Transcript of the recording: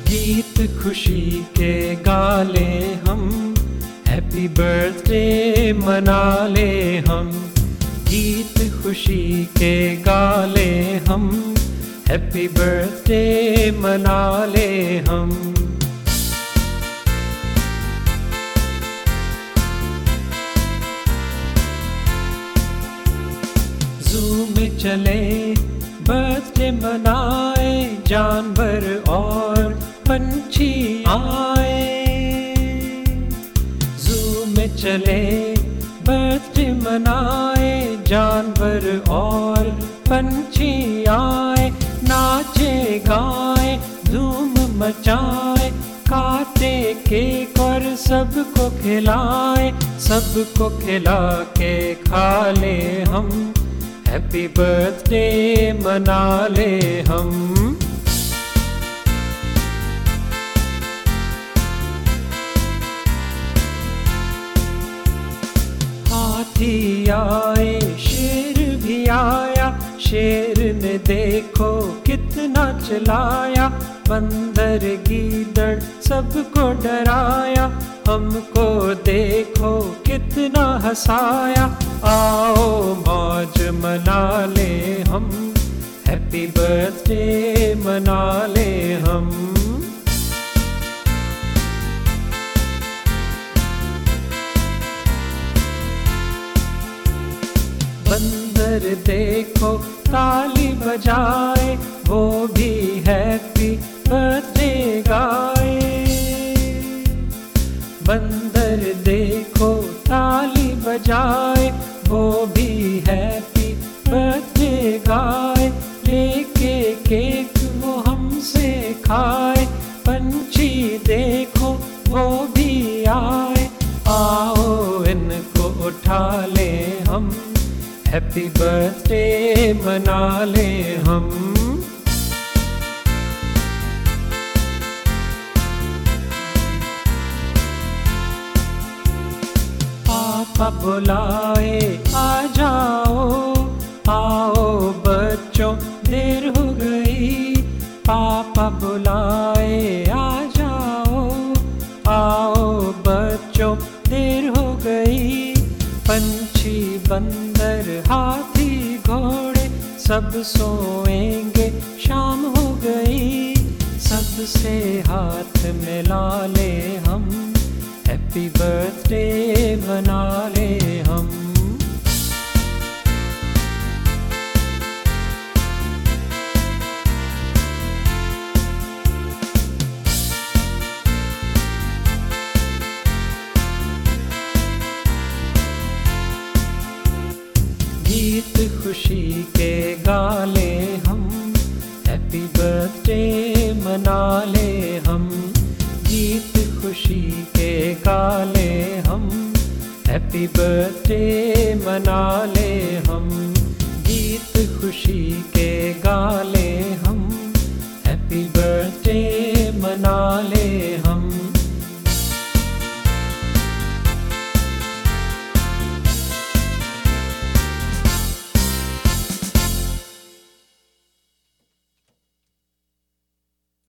गीत खुशी के गाले हम, हैप्पी बर्थडे मना ले हम। गीत खुशी के गाले हम, हैप्पी बर्थडे मना ले हम। ज़ू में चले बर्थडे मनाए, जानवर और पंछी आए। ज़ू में चले बर्थडे मनाए, जानवर और पंछी आए। नाचे गाए धूम मचाए, काटे केक और सबको खिलाए। सबको खिला के खा ले हम, हैप्पी बर्थडे मना ले हम। हाथी आए शेर भी आया, शेर ने देखो कितना चलाया। बंदर गीदड़ सबको डराया, हमको देखो कितना हंसाया। आओ मौज मना ले हम, हैप्पी बर्थडे मना ले हम। बंदर देखो ताली बजाए, वो भी हैप्पी बर्थडे गाए। बंदर देखो ताली बजाए, वो भी हैप्पी बर्थडे गाए। लेके केक वो हमसे खाए, पंछी देखो वो भी आए। आओ इनको उठा ले हम, हैप्पी बर्थडे मना ले हम। पापा बुलाए आ जाओ, आओ बच्चों देर हो गई। पापा बुलाए आ जाओ, आओ बच्चों देर हो गई। पंछी बंदर हाथी घोड़े सब सोएंगे, शाम हो गई। सबसे हाथ मिला ले हम, हैप्पी बर्थडे मना ले हम। गीत खुशी के गाले हम, हैप्पी बर्थडे मना ले हम। गीत खुशी के गाले हम, हैप्पी बर्थडे मना